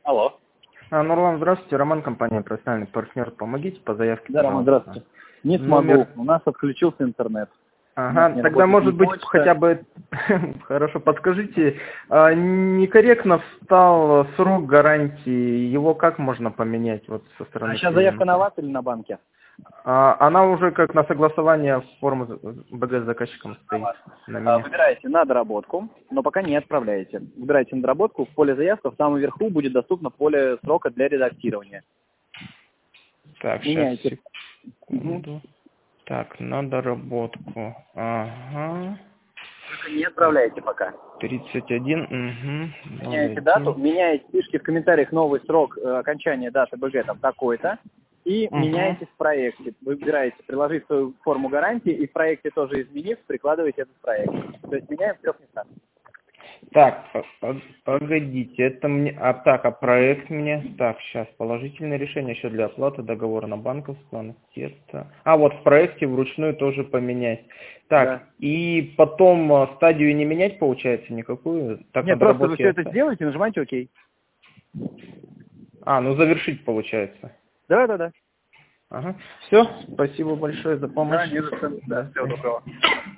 Алло. Нурлан, здравствуйте. Роман, компания «Профессиональный партнер». Помогите по заявке, Да, Роман, пожалуйста. здравствуйте. Не смогу. У нас отключился интернет. Ага, тогда, может быть, хотя бы, хорошо, подскажите, некорректно встал срок гарантии, его как можно поменять вот со стороны Сейчас клиента? заявка на вас или на банке? Она уже как на согласование формы БГ с заказчиком стоит на меня. Выбираете на доработку, но пока не отправляете. Выбираете на доработку, в поле заявка в самом верху будет доступно поле срока для редактирования. Так, Меняете. сейчас, секунду. Так, на доработку. Ага. Только не отправляете пока. 31, угу. Меняете дату, меняете, пишите в комментариях новый срок окончания даты БГ там такой-то, и меняете в проекте. Выбираете приложить свою форму гарантии, и в проекте тоже изменив, прикладываете этот проект. То есть меняем в 3 местах. Так, погодите, это мне... А проект мне... Так, сейчас, положительное решение еще для оплаты договора на банковскую анкета. Вот в проекте вручную тоже поменять. Так, да. И потом стадию не менять, получается, никакую? Так, нет, просто вы все это сделаете, нажимаете ОК. Ну завершить, получается. Да. Ага. Все, спасибо большое за помощь. Да, не за что. Да, всего доброго.